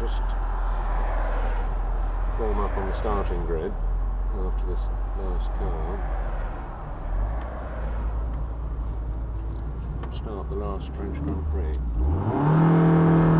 just form up on the starting grid after this last car. Start the last French Grand Prix.